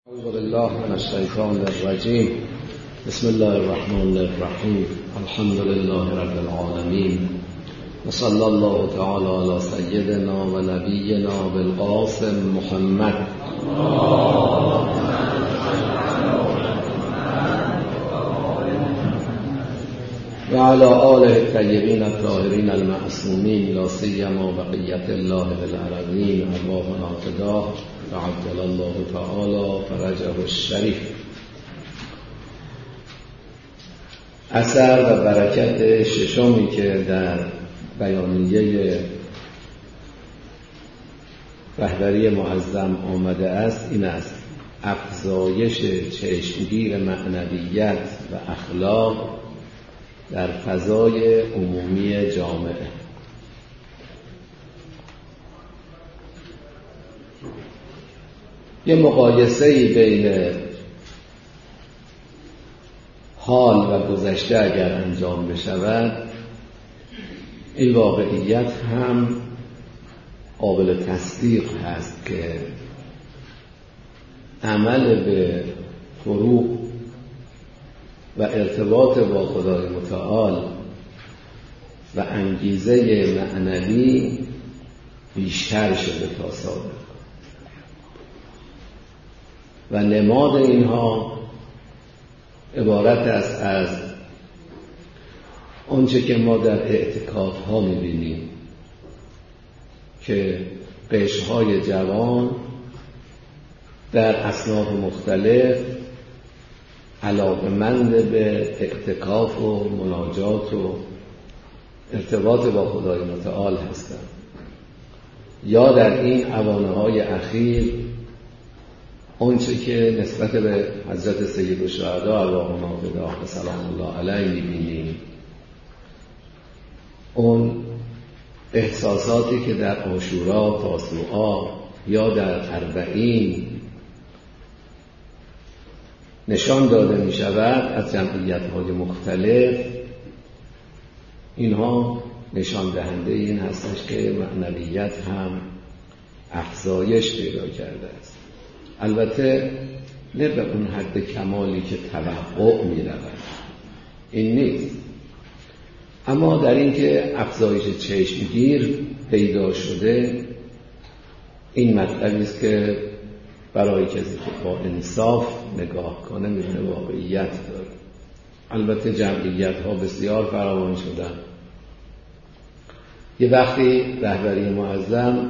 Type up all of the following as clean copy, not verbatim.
اعوذ بالله من الشیطان الرجیم. بسم الله الرحمن الرحیم. الحمد لله رب العالمین و صلی الله تعالی علی سیدنا و نبینا بالقاسم محمد و علی آله الطیبین الطاهرین المعصومین لا سیما بقیة الله بالارضین ارواحنا فداه تعجل الله تعالی فرجه الشریف. اثر و برکت ششمی که در بیانیه رهبری معظم آمده است این است: افزایش چشمگیر معنویت و اخلاق در فضای عمومی جامعه. یه مقایسه‌ای بین حال و گذشته اگر انجام بشود، این واقعیت هم قابل تصدیق هست که عمل به فروغ و ارتباط با خدای متعال و انگیزه معنوی بیشتر شده تا سابق و نماد اینها عبارت است از آنچه که ما در اعتکاف ها می‌بینیم که قشرهای جوان در اصناف مختلف علاقه‌مند به اعتکاف و مناجات و ارتباط با خدای متعال هستند، یا در این اوانه‌های اخیر آنچه که نسبت به حضرت سید الشهدا ارواحنا فداه سلام الله علیه می‌بینیم، اون احساساتی که در عاشورا، تاسوعا یا در اربعین نشان داده می شود از جمعیت‌های مختلف، اینها نشان دهنده این هستش که معنویت هم افزایش پیدا کرده است. البته نه به اون حد کمالی که توقع می رود، این نیست، اما در این که افزایش چشمگیر پیدا شده، این مطلبی است که برای کسی که با انصاف نگاه کنه می‌بینه واقعیت داره. البته جمعیت‌ها بسیار فراوان شدن. یه وقتی رهبری معظم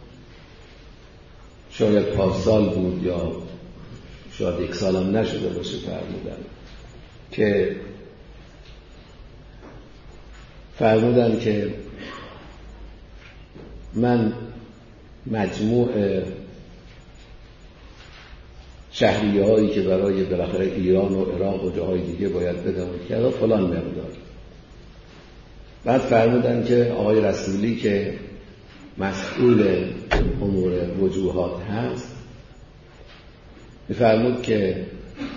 شاید پارسال بود یا شاید یک سال هم نشده باشه فرمودن که من مجموع شهریه‌هایی که برای بالاخره ایران و عراق و جاهای دیگه باید بدم کرد فلان مقدار. بعد فرمودن که آقای رسولی که مسئول امور وجوهات هست می‌فرمود که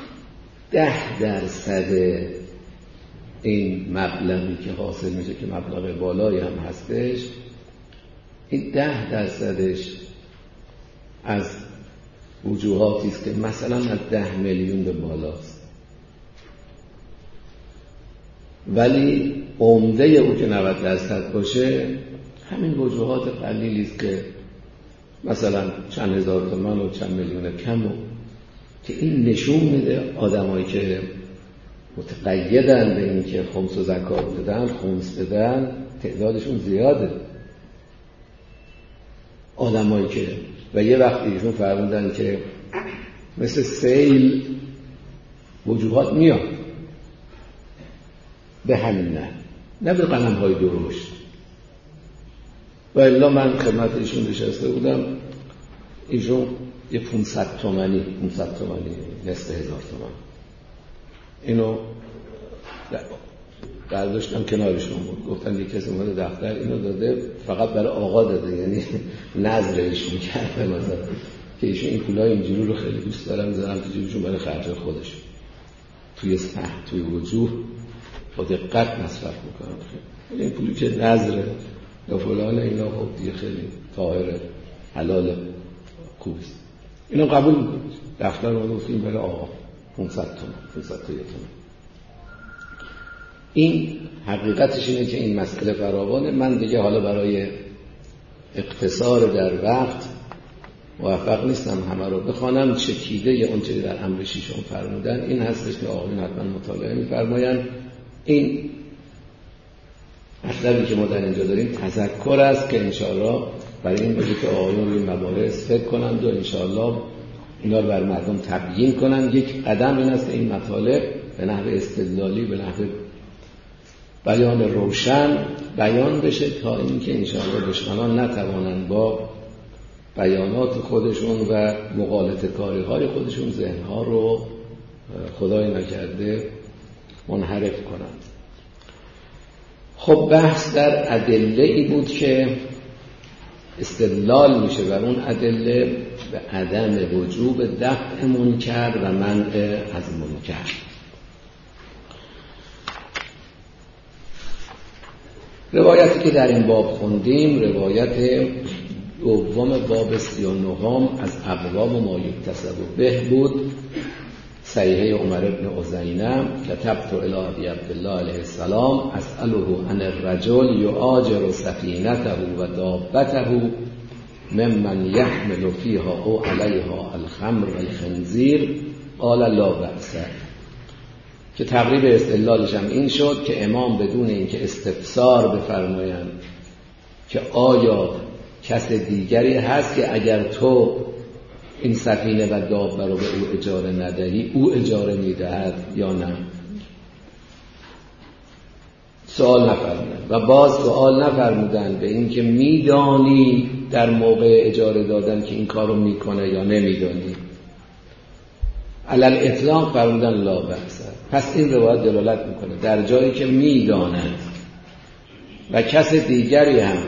10% این مبلغی که حاصل میشه که مبلغ بالایی هم هستش، این 10%ش از وجوهاتی است که مثلا از 10 میلیون به بالاست، ولی عمده او که 90% باشه همین وجوهات قلیلی است که مثلا چند هزار تومان و چند میلیون کم و که این نشون میده آدمایی که متقیدن به این که خمس و زکات بدن، خمس بدن، تعدادشون زیاده. آدمایی که و یه وقتی ایشون فرمودن که مثل سیل وجوهات میاد به همین نه به قلم‌های درشت. و الا من خدمت ایشون نشسته بودم، ایشون یه 500 تومانی نصف هزار تومان اینو برداشتم کنارشون بود، گفتن یک کسی اومده دفتر اینو داده فقط برای آقا داده، یعنی نظرش میکرده مثلا که ایشون این پولای اینجوری رو خیلی دوست دارم میذارم تو جیبشون برای خرج خودش، توی وجوه با دقت مصرف میکنم. این پولی که نظره یا فلان اینا خب دیگه خیلی طاهره، حلال، خوبیست. اینو قبول بود. دفتر رو گفتیم بله آقا 500 تومان. این حقیقتش اینه که این مسئله فراوانه. من دیگه حالا برای اقتصار در وقت موفق نیستم همه رو بخوانم. چکیده اون چیزی در امر ششم فرمودن این هستش که آقایون حتما مطالعه می‌فرمایند. این مطلبی که ما در اینجا داریم تذکر است که انشاءالله برای این بوده که آقایون روی مباحث فکر کنند و انشاءالله اینا رو بر مردم تبیین کنند. یک قدم این است که این مطالب به نحو استدلالی، به نحو بیان روشن بیان بشه تا اینکه انشاءالله دشمنان نتوانند با بیانات خودشون و مغالطه کاری های خودشون ذهنها رو خدای نکرده منحرف کنند. خب بحث در ادله ای بود که استدلال میشه بر اون ادله به عدم وجوب دفع منکر و منع از منکر. روایتی که در این باب خوندیم روایت دوم باب 39 از ابواب ما یکتسب به بود. صحیحه عمر بن عزینه کتبت الی ابی عبدالله علیه السلام اسأله عن الرجل یؤاجر سفینته و دابته ممن یحمل فیها او علیها الخمر والخنزیر قال لا بأس. که تقریب استدلالش هم این شد که امام بدون اینکه استفسار بفرمایند که آیا کس دیگری هست که اگر تو این سفینه و دابه رو به او اجاره ندهی او اجاره میدهد یا نه، سوال نفرمودن. و باز سوال نفرمودن به این که میدانی در موقع اجاره دادن که این کارو میکنه یا نمیدانی. علل اطلاق فرمودن لا بأس. پس این روایت دلالت میکنه در جایی که میداند و کس دیگری هم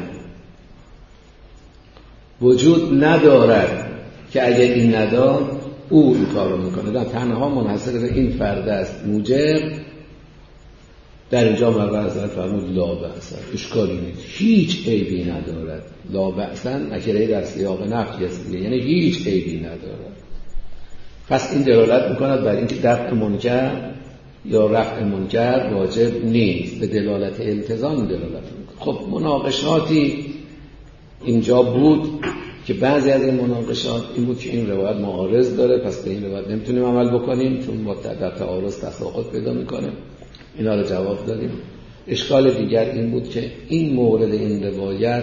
وجود ندارد که اگر این نداد او این کار رو میکنه، تنها منحصر به این فرد است موجب، در اینجا مرور حضرت فرمود لا بأس، اشکالی نیست، هیچ عیبی ندارد. لا بأس نکره در سیاق نفی است، یعنی هیچ عیبی ندارد. پس این دلالت میکند بر اینکه دفع منکر یا رفع منکر واجب نیست، به دلالت التزام دلالت میکنه. خب مناقشاتی اینجا بود که بعضی از این مناقشات این بود که این روایت معارض داره، پس به این روایت نمیتونیم عمل بکنیم چون با در تعارض تساقط پیدا میکنه. اینا رو جواب دادیم. اشکال دیگر این بود که این مورد این روایت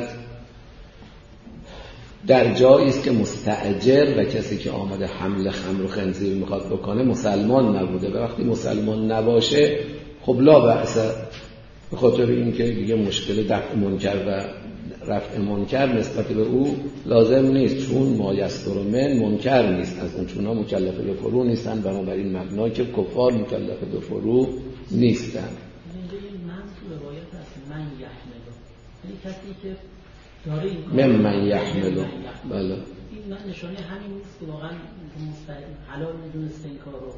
در جایی است که مستأجر و کسی که آمده حمل خمر و خنزیر میخواد بکنه مسلمان نبوده و وقتی مسلمان نباشه خب لا بأس، به خاطر اینکه دیگه مشکل دفع منکر و رفع منکر نسبت به او لازم نیست، چون ما یستر من منکر نیست از اون، چون ها مکلف به فرو نیستن، بنابراین مبنا که کفار مکلف به فرو نیستن. من تو روایت هست من یحملو، یعنی کسی که داره این من یحملو، بله این من نشانه همین نیست که واقعا حلال میدونسته این کارو،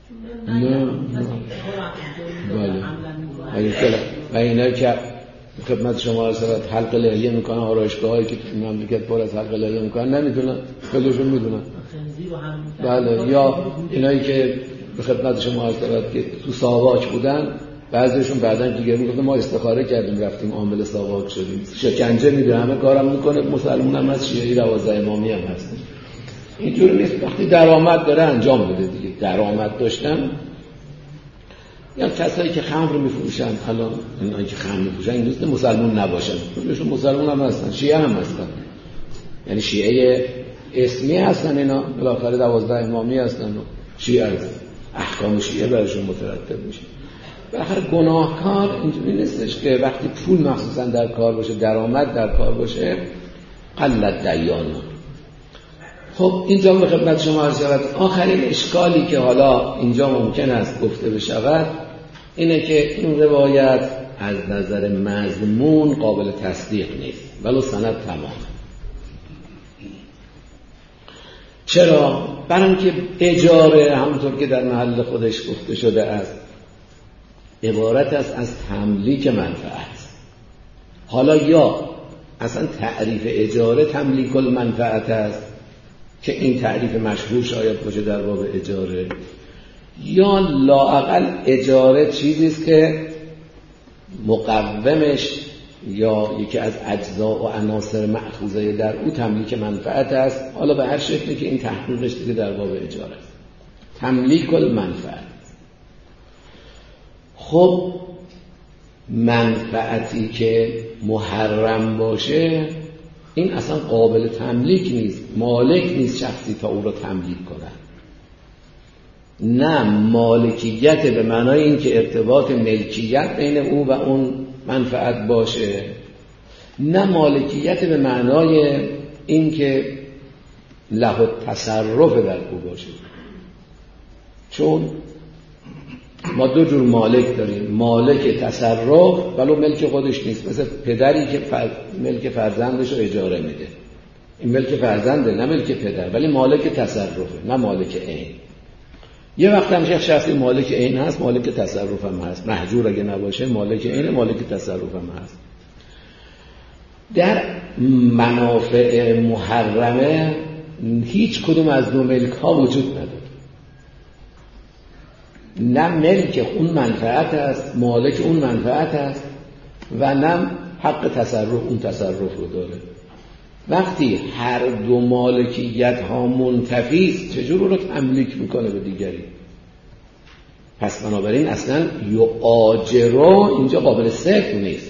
و اینا که خدمت شما رسالت حلق لحیه میکنن، آرایشگاه هایی که تو مملکت پر از حلق لحیه میکنن نمیدونن، خیلیشون میدونن. بله، یا اینایی که به خدمت شما رسالت که تو ساواک بودن بعضیشون بعداً دیگه میگفتن ما استخاره کردیم رفتیم عامل ساواک شدیم، شکنجه میده، همه کارم میکنه، مسلمان هم از شیعی 12 امامی هم هست. اینجوری نیست. وقتی درآمد داره انجام بده دیگه. درآمد داشتن یا کسایی که خمر میفروشن، الان اینایی که خمر میفروشن این دوست مسلمان نباشن، چونشون مسلمان هم هستن، شیعه هم هستن، یعنی شیعه اسمی هستن، اینا بالاخره 12 امامی هستن و شیعه هستن، احکام شیعه براشون مترتب میشه. بالاخره گناهکار اینجوری نیستش که وقتی پول مخصوصا در کار باشه، درآمد در کار باشه قلت دیانه. خب اینجا به خدمت شما عرض شود آخرین اشکالی که حالا اینجا ممکن است گفته بشود اینه که این روایت از نظر مضمون قابل تصدیق نیست ولو سند تمام. چرا؟ برای اینکه اجاره همونطور که در محل خودش گفته شده است عبارت است از تملیک منفعت. حالا یا اصلا تعریف اجاره تملیک المنفعت است که این تعریف مشهور شاید باشه در باب اجاره، یا لااقل اجاره چیزی است که مقومش یا یکی از اجزا و عناصر مأخوذه در او تملیک منفعت است. حالا به هر شکلی که این تحقیقش دیگه در باب اجاره است، تملیک المنفعت. خب منفعتی که محرم باشه این اصلا قابل تملیک نیست، مالک نیست شخصی تا او رو تملیک کنه. نه مالکیت به معنای این که ارتباط ملکیت بین او و اون منفعت باشه، نه مالکیت به معنای این که له تصرف در او باشه. چون ما دو جور مالک داریم، مالک تصرف ولو ملک خودش نیست، مثل پدری که ملک فرزندش رو اجاره میده، این ملک فرزنده نه ملک پدر، ولی مالک تصرفه نه مالک عین. یه وقت هم شخصی مالک عین هست، مالک تصرف هم هست، محجور اگه نباشه مالک عین مالک تصرف هم هست. در منافع محرمه هیچ کدوم از دو ملک ها وجود نداره، نه ملک اون منفعت است، مالک اون منفعت است، و نه حق تصرف اون تصرف رو داره. وقتی هر دو مالکیت ها منتفی است چجور رو تملیک میکنه به دیگری؟ پس بنابراین اصلا یؤاجرو اینجا قابل صرف نیست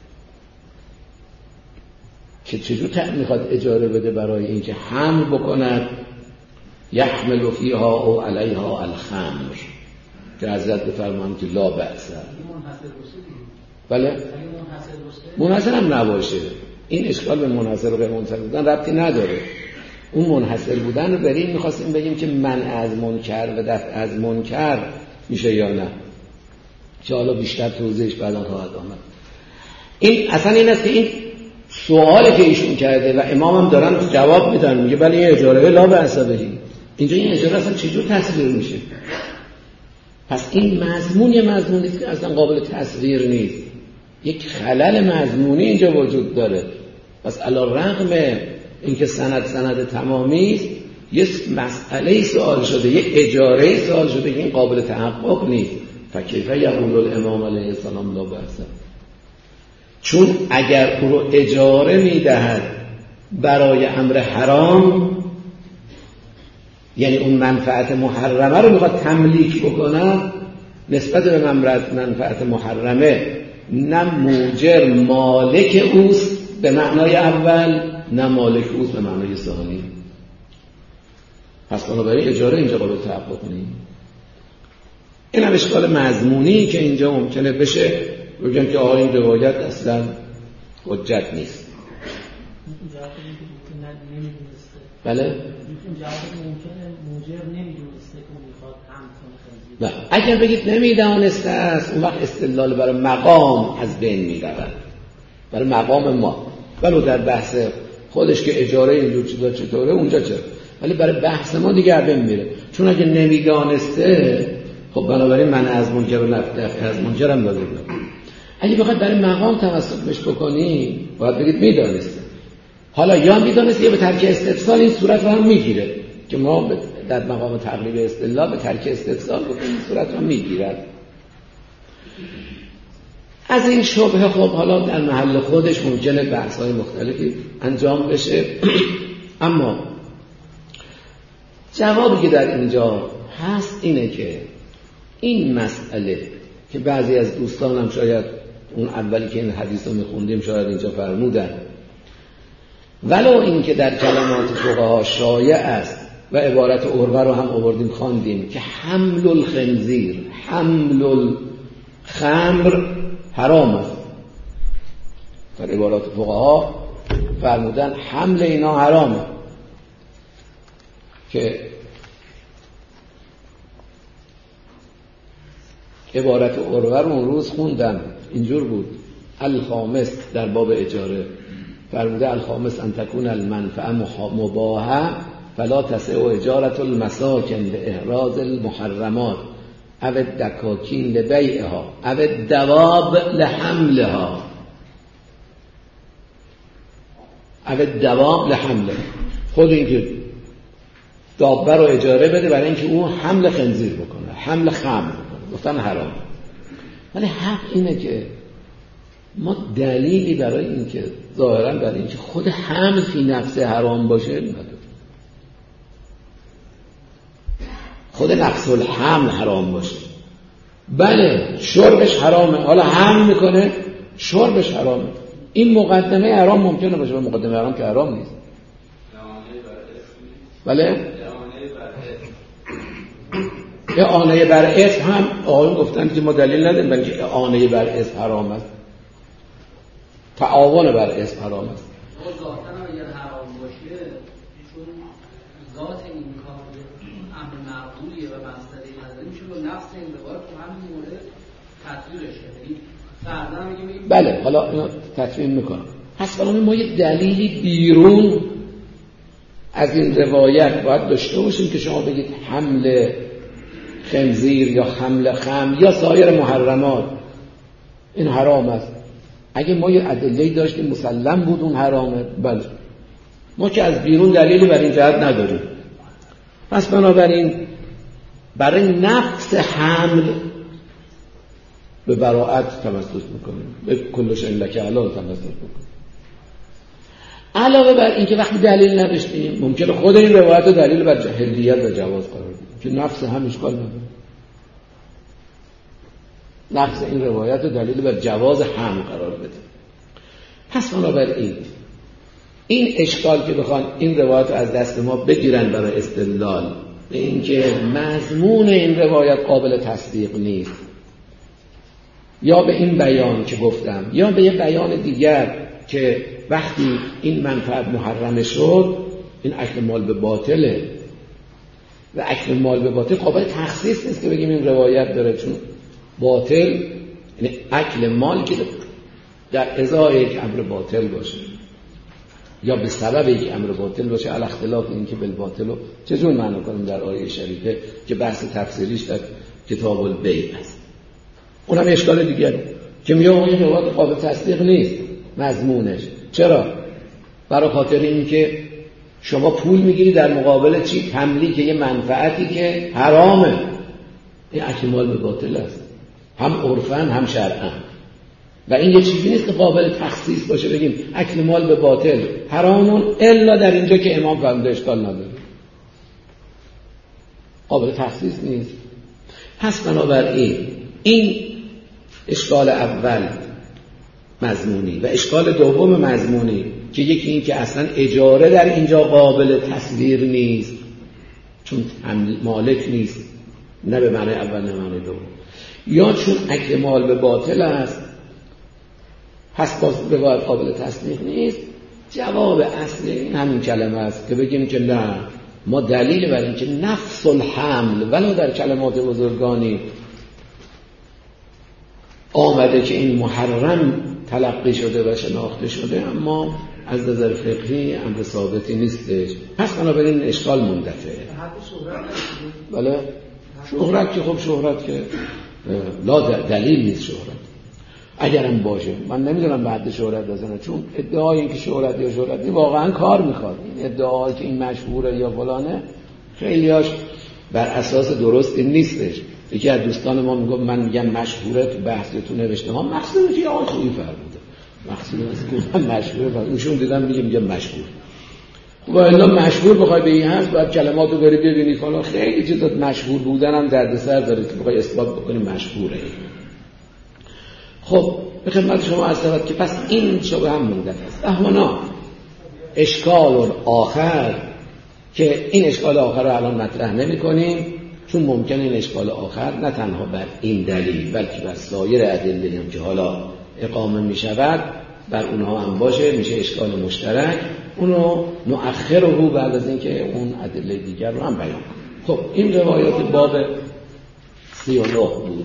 که چجور میخواد اجاره بده برای اینکه حمل بکند، یحمل فیها او علیها الخمر، که حضرت بفرمایند که لا بأس. بله منحصر هم نباشه، این اشکال به منحصر و غیر منحصر بودن ربطی نداره. اون منحصر بودن رو بریم میخواستیم بگیم که منع از منکر و دفع از منکر میشه یا نه، که حالا بیشتر توضیحش بعدا خواهد آمد. این اصلا این است که این سوالی که ایشون کرده و امام هم دارن جواب میدن، میگه بله این اجاره لا بأس بهی. اینجا این اجاره اصلا چجور تصویر میشه؟ پس این مضمون یه مضمونی است که اصلا قابل تصویر نیست، یک خلل مضمونی اینجا وجود داره. پس علی رغم اینکه سند تمامی است، یه مسئله سوال شده، یه اجاره سوال شده که این قابل تحقق نیست. فکیف یقول الامام علیه السلام لا بأس؟ چون اگر او رو اجاره میدهد برای امر حرام، یعنی اون منفعت محرمه رو میخواد تملیک بکنه نسبت به منفعت محرمه، نه موجر مالک اوست به معنای اول، نه مالک اوست به معنای ثانی. پس بنابراین اجاره اینجا قابل تحقق نیست. این هم اشکال مضمونی که اینجا ممکنه بشه بگن که آقا این روایت اصلا حجت نیست. بله؟ نه اگر بگید نمیدانسته است، اون وقت استدلال برای مقام از بین میرود، برای مقام ما. ولو در بحث خودش که اجاره اینجور چیزا چطوره اونجا چه، ولی برای بحث ما دیگه از بین میره. چون اگه نمیدانسته خب بنابراین من از منکر و دفع از منکر هم داریم. اگه بخواد برای مقام توسط بهش بکنی باید بگید میدانسته. حالا یا میدانسته یا به ترک استفسال این صورت رو هم میگیره که ما در مقام تقریب استدلال به ترک استفسال بکنیم، این صورت رو میگیرد. از این شبهه خب حالا در محل خودش ممکنه بحث‌های مختلفی انجام بشه، اما جوابی که در اینجا هست اینه که این مسئله که بعضی از دوستانم شاید اون اولی که این حدیث رو میخوندیم شاید اینجا فرمودن، ولو این که در کلمات فقها شایع است و عبارت عروه رو هم آوردیم خواندیم که حمل الخنزیر، حمل الخمر حرام است. در عبارات فقها فرمودن حمل اینا حرامه، که عبارت عروه رو اون روز خوندم اینجور بود. الخامس در باب اجاره فرموده الخامس ان تکون المنفعه مباحه فلا تسع اجاره المساکن لاحراز المحرمات او الدکاکین لبیعها او الدواب لحملها او الدواب لحملها. خود این که دابه رو اجاره بده برای اینکه اون حمل خنزیر بکنه، حمل خمر بکنه، گفتن حرام. ولی حق اینه که ما دلیلی برای اینکه ظاهرا برای اینکه خود حمل فی نفسه حرام باشه نداره. خود نفس الحمل حرام باشه، بله شربش حرامه، حالا حمل میکنه شربش حرامه. این مقدمه حرام ممکنه باشه و مقدمه حرام که حرام نیست. بله اعانه بر اسم هم آقایون گفتن که ما دلیل نداریم برای اینکه اعانه بر اسم حرام است، تعاون بر اسم حرام است. ذاتاً اگر حرام باشه چون ذات این کار امر معقولیه و مسئله نداره میشه با نفس این روایت تو همین مورد تطبیقش کرد. بله حالا اینو تطبیق میکنم. پس برای ما یه دلیلی بیرون از این روایت باید داشته باشیم که شما بگید حمل خنزیر یا حمل خمر یا سایر محرمات این حرام است. اگه ما یه ادله‌ای داشتیم مسلم بود اون حرامه، بله. ما که از بیرون دلیلی بر این جهت نداریم. پس بنابراین برای نفس حمل به براءت تمسک میکنیم، به کلش لک حلال تمسک میکنیم. علاوه بر این که وقتی دلیل نداشتیم ممکنه خود این روایت رو دلیل بر حلیت و جواز قرار بدیم که نفس هم اشکال نداره. نفس این روایت رو دلیل بر جواز هم قرار بده. پس بنابراین این اشکال که بخوان این روایت رو از دست ما بگیرن برای استدلال به این که مضمون این روایت قابل تصدیق نیست، یا به این بیان که گفتم یا به یه بیان دیگر که وقتی این منفعت محرم شد این اکل مال به باطله و اکل مال به باطل قابل تخصیص نیست که بگیم این روایت داره، چون باطل یعنی اکل مال که در ازای یک امر باطل باشه یا به سبب یک امر باطل باشه، علی اختلاف این که بالباطل رو چجور معنی کنیم در آیه شریفه که بحث تفسیریش در کتاب البیع است. اونم اشکال دیگره که میگه این روایت قابل تصدیق نیست مضمونش. چرا؟ برای خاطر این که شما پول میگیری در مقابل چی؟ تملیک یه منفعتی که حرامه. این اکل مال به باطل است، هم عرفاً هم شرعاً، و این یه چیزی نیست که قابل تخصیص باشه بگیم اکل مال به باطل حرامون الا در اینجا که امام فرموده اشکال نداره. قابل تخصیص نیست. پس بنابراین این اشکال اول مضمونی و اشکال دوم مضمونی که یکی این که اصلا اجاره در اینجا قابل تصویر نیست چون مالک نیست، نه به معنی اول نه معنی دوم، یا چون اکل مال به باطل است پس باز به قابل تصدیق نیست. جواب اصلی این همین کلمه است که بگیم که نه، ما دلیل بر این که نفس الحمل ولو در کلمات بزرگانی آمده که این محرم تلقی شده و شناخته شده، اما از نظر فقهی امر ثابتی نیستش. پس بنابراین اشکال مندفعه. بله شهرت که خب شهرت که لا دلیل نیست شهرت. اگرم باشه من نمیدونم بعد شهرت بزنه، چون ادعای این که شهرت یا شهرتی واقعا کار میخواد. این ادعایی که این مشهوره یا فلانه خیلیاش بر اساس درستی نیستش. یکی از دوستان ما میگه من میگم مشهوره، تو بحثتون نوشته ها مقصود چیه؟ آقای خوبی فرموده مقصود است که من مشهوره، ایشون دیدم میگه مشهور. و الا مشهور بخوای به این هست بعد کلماتو بری ببینی فلان، خیلی چیزات مشهور بودن هم دردسر داره که بخوای اثبات بکنی مشهوره. خب به خدمت شما عرض شود که پس این شبهه هم مندفع است. اما اشکال آخر که این اشکال آخر رو الان مطرح نمی‌کنیم، چون ممکنه این اشکال آخر نه تنها بر این دلیل بلکه بر سایر ادله هم که حالا اقامه می‌شود بر اونها هم باشه، میشه اشکال مشترک. اونو نؤخره بعد از اینکه اون ادله دیگر رو هم بیان کنیم. خب این روایات باب 39 بود.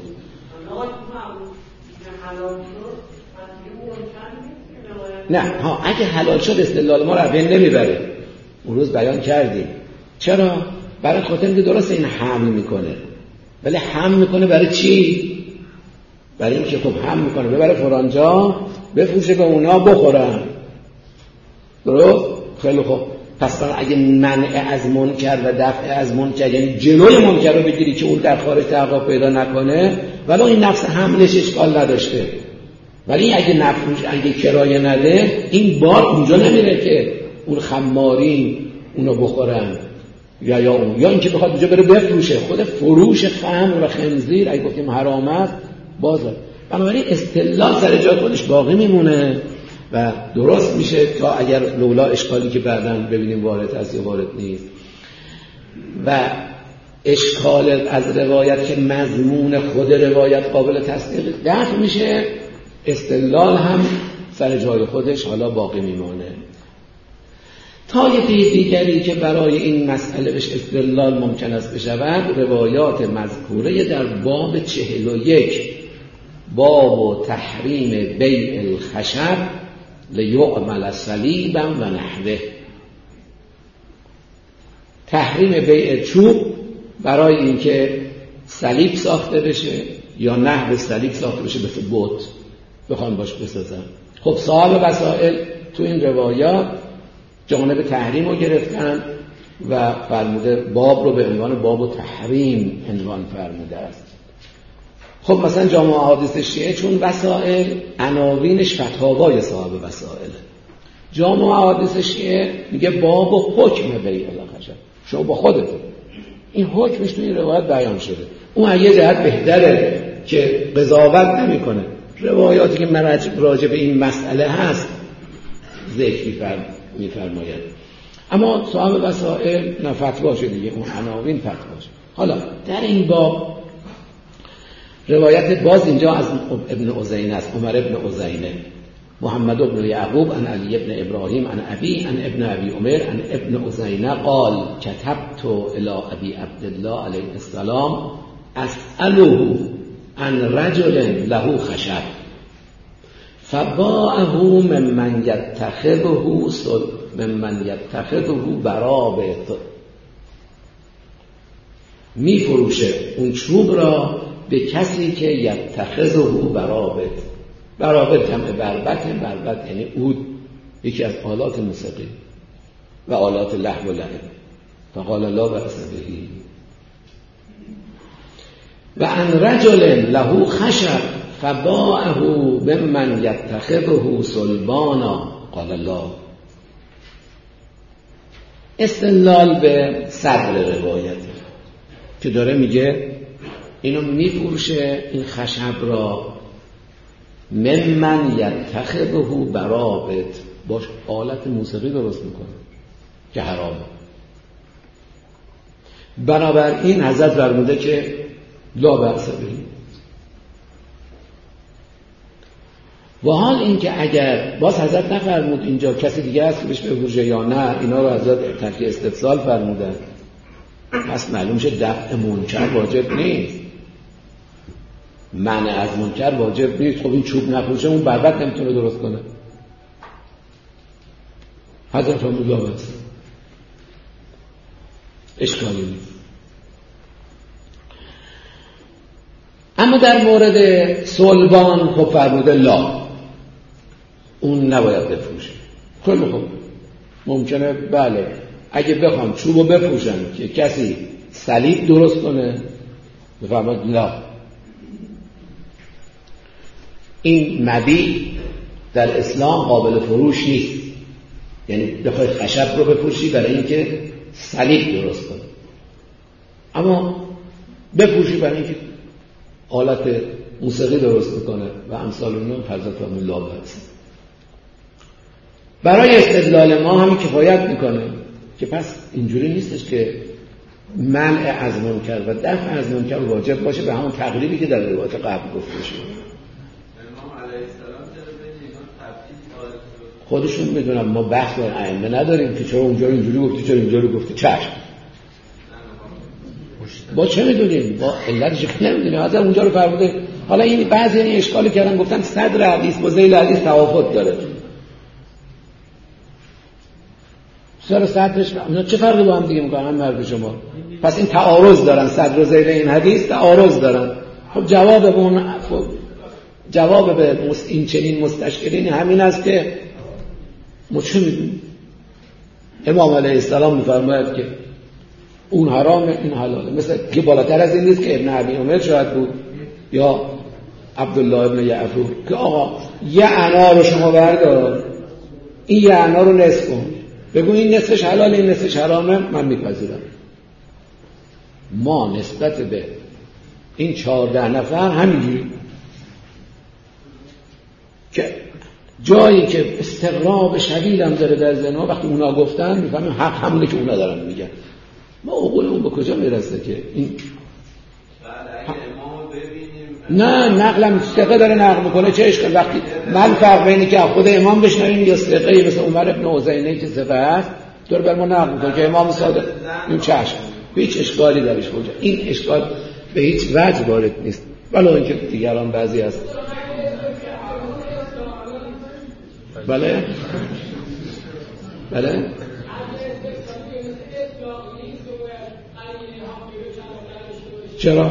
نه ها، اگه حلال شد استدلال ما رو بین نمیبره. اون روز بیان کردیم چرا؟ برای خاطر اینکه درست این حمل میکنه، ولی حمل میکنه برای چی؟ برای اینکه خب حمل میکنه ببره فرانجا بفروشه به اونا بخورن. درست؟ خیلی خوب. پس اگه منع از منکر و دفع از منکر، یعنی جلوی منکر رو بگیری که اون در خارج تحقق پیدا نکنه، ولی این نفس حملش اشکال نداشته، ولی اگه کرایه نده این بار اونجا نمیره که اون خمارین اونو بخورن یا اینکه بخواد اونجا بره بفروشه. خود فروش خمر و خنزیر اگه گفتیم حرام است بازه. بنابراین استدلال سر جای خودش باقی میمونه و درست میشه تا اگر لولا اشکالی که بعداً ببینیم وارد است یا وارد نیست. و اشکال از روایت که مضمون خود روایت قابل تصدیق دفع میشه، استدلال هم سر جای خودش حالا باقی میمونه. طایفه دیگری که برای این مسئله بهش استدلال ممکن است بشود، روایات مذکوره در باب 41 باب تحریم بیع الخشب لیعمل صلیبا و نحوه، تحریم بیع چوب برای اینکه صلیب ساخته بشه یا نحو صلیب ساخته بشه، مثل بت بخوان باش بسازن. خب صاحب وسائل تو این روایات جانب تحریم رو گرفتن و فرموده باب رو به عنوان باب و تحریم عنوان فرموده است. خب مثلا جامع احادیث شیعه چون وسائل عناوینش فتاوای صاحب وسائل، جامع احادیث شیعه میگه باب و حکم بیع الخشب. شما با خودت این حکمش تو این روایت بیان شده، اون از یه جهت بهتره که قضاوت نمیکنه، روایاتی که راجع به این مسئله هست ذکر میفرماید، اما صاحب وسائل نه فتوا شده دیگه، اون عناوین فتوا شده. حالا در این باب روایت باز اینجا از ابن عزینه است، عمر ابن عزینه، محمد ابن یعقوب عن علی ابن ابراهیم عن ابی عن ابن ابی عمر عن ابن عزینه قال كتبت الى ابی عبدالله علیه السلام اسأله عن رجل له خشب فباعه ممن یتخذه برابط، می فروشه اون چوب را به کسی که یتخذه برابط جمع بربط یعنی عود، یکی از آلات موسیقی و آلات لهو و لعب. فقال لا بأس به. و عن رجل له خشب فباعه بمن یتخذه صلبانا قال لا. استدلال به صدر روایت که داره میگه اینو میفروشه این خشب را ممن یتخذه برابط، باش آلت موسیقی درست میکنه که حرامه. بنابراین حضرت فرموده که لا بأس به. و حال این که اگر باز حضرت نفرمود اینجا کسی دیگه هست که بهش بفروشه یا نه، اینا رو حضرت ترک استفسال فرمودن، پس معلوم شد دفع منکر واجب نیست، منع از منکر واجب نیست. خب این چوب نفروشه اون بربط نمیتونه درست کنه. حضرت فرمود لا بأس، اشکالی نیست. اما در مورد صلبان خب فرموده لا، اون نباید بفروشه. خیلی خوب، ممکنه بله اگه بخوام چوبو بفروشن که کسی صلیب درست کنه، بفرماد لا. این مبیع در اسلام قابل فروش نیست، یعنی بخوای خشب رو بفروشی برای اینکه صلیب درست کنه، اما بفروشی برای اینکه آلت موسیقی درست میکنه و امثال اون حضرت لا بأس. برای استدلال ما هم کفایت میکنه که پس اینجوری نیستش که منع از منکر و دفع از منکر واجب باشه به همون تقریبی که در روایت قبل گفته شد. امام علیه السلام خودشون میدونن، ما بحث با ائمه نداریم که چرا اونجا اینجوری گفتی چرا اینجوری گفتی. چشم، با چه میدونیم؟ با علتش که نمیدونیم. حضرت اونجا رو فرموده. حالا این بعضی این اشکالی کردن، گفتن صدر حدیث با ذیل حدیث توافق داره. سر صدرش اونا چه فرقی با هم دیگه میکنن؟ هم مرد شما. پس این تعارض دارن، صدر و ذیل این حدیث تعارض دارن. خب جواب به این چنین مستشکلین همین است که ما چه میدونیم؟ امام علیه السلام میفرماید که اون حرامه این حلاله. مثل که بالاتر از این نیست که ابن ابی عمر شاید بود یا عبدالله ابن یعفور که آقا یه انا رو شما بردار، این یه انا رو نصف کن، بگو این نصفش حلاله این نصفش حرامه، من میپذیرم. ما نسبت به این 14 نفر همینجوری که جایی که استغراب شدید هم داره در ذهن‌ها، وقتی اونا گفتن میفهمیم حق همونه که اونا دارن میگن. ما عقولمون به کجا میرسه که این نه نقلم ثقه داره نقل میکنه چه اشکال؟ وقتی من فرق بینی که خود امام بشنویم یا ثقه مثل عمر ابن عزینه که ثقه است دور بر ما نقل میکنه که امام صادق، این چشم هیچ اشکالی درش کجا؟ این اشکال به هیچ وجه وارد نیست، ولی اینکه دیگران بعضی هست. بله بله چرا؟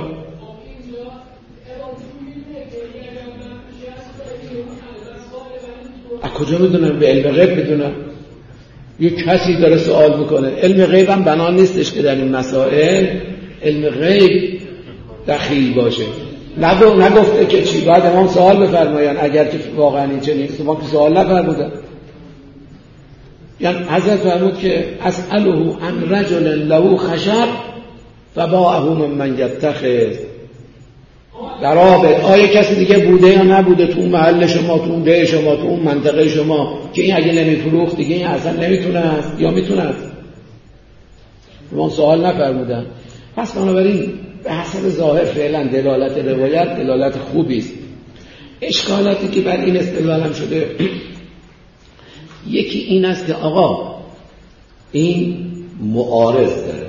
از کجا میدونم؟ به علم غیب میدونم. یک کسی داره سوال میکنه، علم غیب هم بنا نیستش که در این مسائل علم غیب دخیل باشه. نگفته که چی باید امام سوال بفرمایند اگر که واقعا این چنین است، امام که سوال نفرمودن. یعنی حضرت فرمود که اسأله عن رجل له خشب فباعه ممن یتخذ. در آیا کسی دیگه بوده یا نبوده تو محل شما، تو اون ده شما، تو اون منطقه شما که این اگه نمیفروخت دیگه این اصلا نمیتونه است یا میتونه است؟ امام سوال نفرمودن. پس بنابراین به حسب ظاهر فعلا دلالت روایت دلالت خوبی است. اشکالاتی که بر این استدلال شده یکی این است که آقا این معارض داره،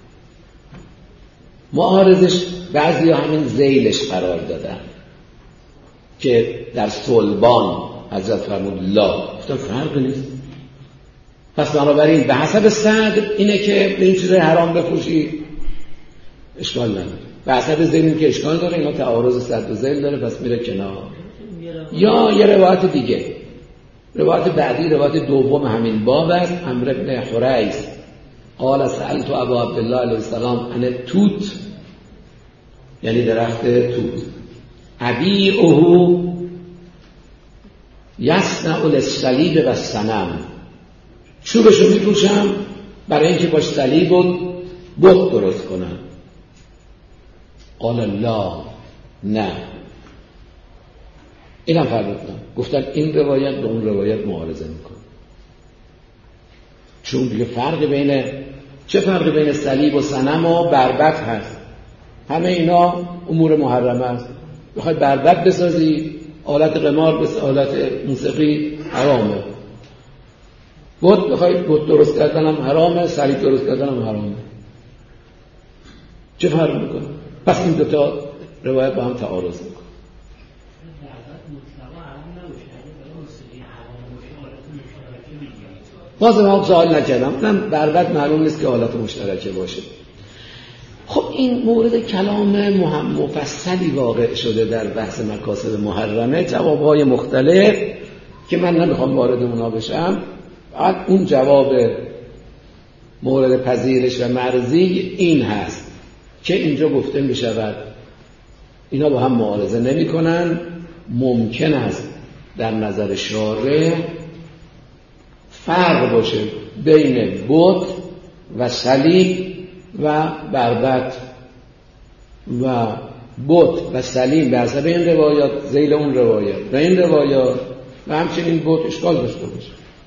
معارضش بعضی همین ذیلش قرار دادن که در صلبان حضرت فرمود لا، گفتم فرق نیست. پس بنابراین به حسب صدر اینه که به این چیزای حرام بفروشی اشکال نداره، به حسب ذیل که اشکال داره، اینا تعارض صدر و ذیل داره پس میره کنار. یا یه روایت دیگه، روایت بعدی روایت دوم همین باب است. عمرو بن حریث قال سألت ابا عبدالله علیه السلام عن توت، یعنی درخت توت، ابیعه یصنع للصلیب و الصنم، چوبشو میپوشم برای اینکه باش صلیب و بت درست کنم. قال لا، نه. اینم فرمودن، گفتن این روایت به اون روایت معارضه میکنه، چون دیگه چه فرقی بین صلیب و صنم و بربط هست؟ همه اینا امور محرمه است. بخوای بربط بسازی، آلت قمار آلت موسیقی حرامه. بت بخوای بت درست کردن هم حرامه، صلیب درست کردن هم حرامه. چه فرق میکنه؟ پس این دوتا روایت با هم تعارض میکنه. بازم هم سوال نکردم، من بربط معلوم نیست که حالت مشترکه باشه. خب این مورد کلام مفصلی واقع شده در بحث مکاسب محرمه، جوابهای مختلف که من نمیخوام وارد اونا بشم. بعد اون جواب مورد پذیرش و مرضی این هست که اینجا گفته میشود اینا با هم معارضه نمی کنن. ممکن است در نظر شارع فرق باشه بین بت و صلیب و بربط و بت و صلیب به حسب این روایات ذیل اون روایات و این روایات و همچنین بت اشکال داشته باشه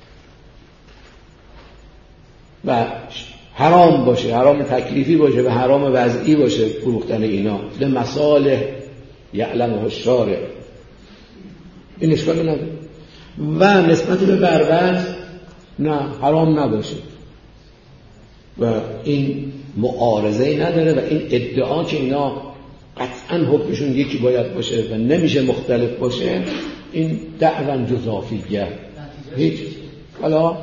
و حرام باشه، حرام تکلیفی باشه و حرام وضعی باشه فروختن اینا به مصالح یعلمه الشارع، این اشکال نداره. و نسبت به بربط نه حرام نباشه و این معارضه‌ای نداره و این ادعا که اینا قطعا حکمشون یکی باید باشه و نمیشه مختلف باشه این دعوا جزافیه. هیچ حالا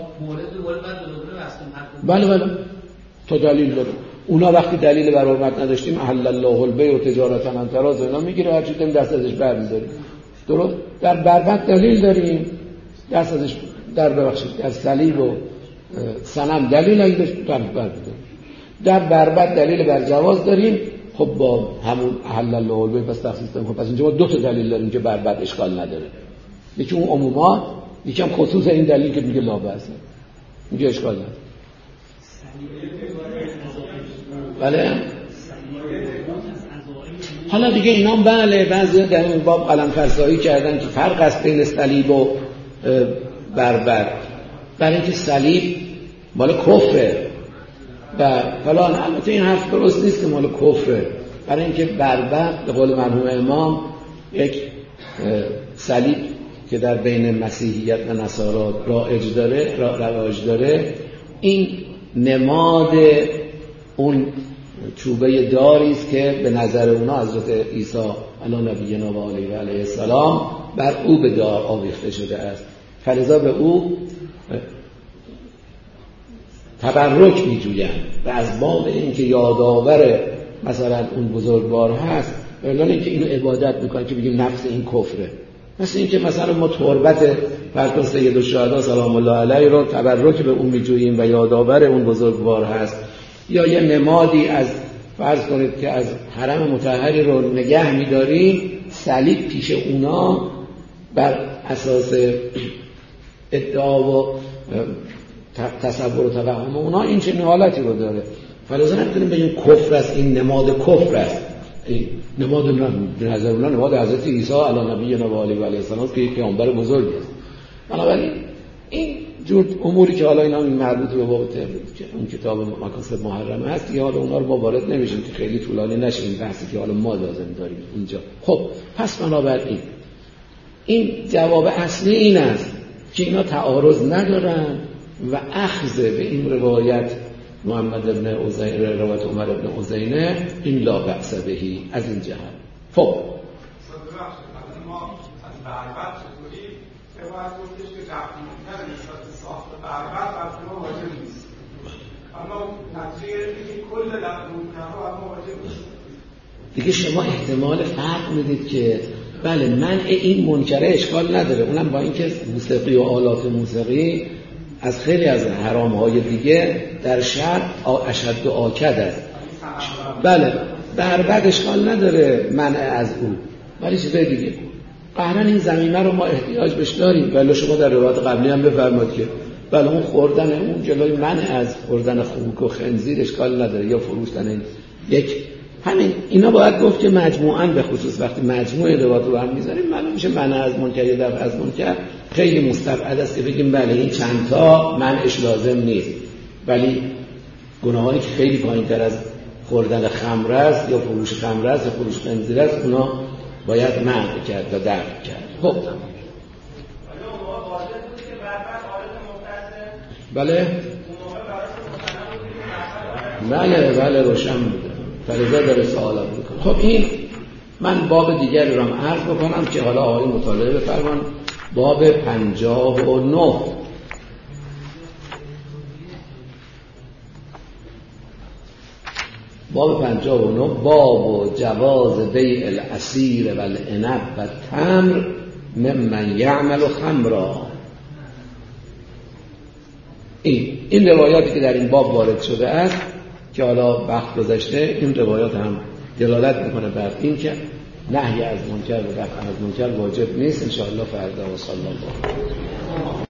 بله تا دلیل داره. اونا وقتی دلیل بر حرمت نداشتیم احل الله البیع و تجارتا عن تراض اینا میگیره، هرچی دم دست ازش برمی‌داریم. درست در بربط دلیل داریم، دست ازش در صلیب و صنم دلیل اگه بربر بده. در بربر دلیل بر جواز داریم، خب با همون احل الله البیع پس تخصیص داریم. خب پس اینجا ما دو تا دلیل داریم که بربر اشکال نداره، یکی اون عموما، یکی هم خصوص این دلیل که میگه لا بأس، اینجا اشکال نداره. بله حالا دیگه اینا بله بعضی در این باب قلم فرسایی کردن که فرق است بین صلیب و بربر، برای اینکه صلیب مال کفره و فلان. البته این حرف درست نیست که مال کفره، برای اینکه بربر به قول مرحوم امام یک صلیب که در بین مسیحیت و نصارا رواج داره، این نماد اون چوبه داری است که به نظر اونا حضرت عیسی علی نبینا و علیه السلام بر او به دار آویخته شده است، فلذا به او تبرک می‌جویند و از باب اینکه یادآور مثلا اون بزرگوار هست، اعلان اینکه اینو عبادت میکنن که بگیم نفس این کفره. مثل اینکه مثلا ما تربت فرض سید الشهدا سلام الله علیه رو تبرک به اون می‌جوییم و یادآور اون بزرگوار هست، یا یه نمادی از فرض کنید که از حرم مطهری رو نگه می‌داریم، صلیب پیش اونا بر اساس ادعا و تصور و توهم اونا این چه حالتی رو داره. فلذا نمی‌تونیم بگیم کفر است، این نماد کفر است. این نماد به نظر اونا نماد حضرت عیسی علی نبینا و علیه السلام که یک پیامبر بزرگی است. بنابراین این جور اموری که حالا اینا مربوط به باب که اون کتاب مکاسب محرمه هست، یا حالا اونا رو ما وارد نمیشیم که خیلی طولانی نشه این بحثی که حالا ما لازم داریم اینجا. خب پس بنابراین این جواب اصلی این است که اینا تعارض ندارن و اخذ به این روایت محمد ابن عزینه، روایت عمر ابن عزینه، این لا بأس بهی از این جهت. خب ما از بربر چطوری باید گفتش که قبلی‌تر نسبت ساخت بربر از ما واجب نیست، اما نتیجه اینکه کل لغوکه‌ها اما واجب نیست. دیگه شما احتمال فرق میدید که بله منع این منکره اشکال نداره، اونم با اینکه موسیقی و آلات موسیقی از خیلی از حرام‌های دیگه در شرع اشد و آکد است. بله بربر اشکال نداره منع از اون، ولی چیزای دیگه قهرن این زمینه رو ما احتیاج بهش داریم. بله شما در روایت قبلی هم بفرمایید که بله اون خوردن اون جلوی منع از خوردن خوک و خنزیر اشکال نداره، یا فروختن این یک همین اینا باید گفت که مجموعاً به خصوص وقتی مجموعه روایات رو هم میذاریم معلوم میشه منع از منکر یا دفع از منکر خیلی مستبعد است که بگیم بله این چند تا منعش لازم نیست، ولی گناهانی که خیلی پایین‌تر از خوردن خمر است یا فروش خمر است یا فروش خنزیر است اونا باید منع کرد و دفع کرد. خب بله بله روشن بوده، فلذا داره سوالات میکنه. خب این من باب دیگری رو هم عرض بکنم که حالا آقای مطالعه بفرمان. باب 59 باب جواز بیع العصیر و العنب و التمر ممن یعمل خمرا. این روایاتی که در این باب وارد شده است که حالا وقت گذشته، این روایات هم دلالت میکنه بر این که نهی از منکر و دفع از منکر واجب نیست. ان شاء الله فردا و صلی الله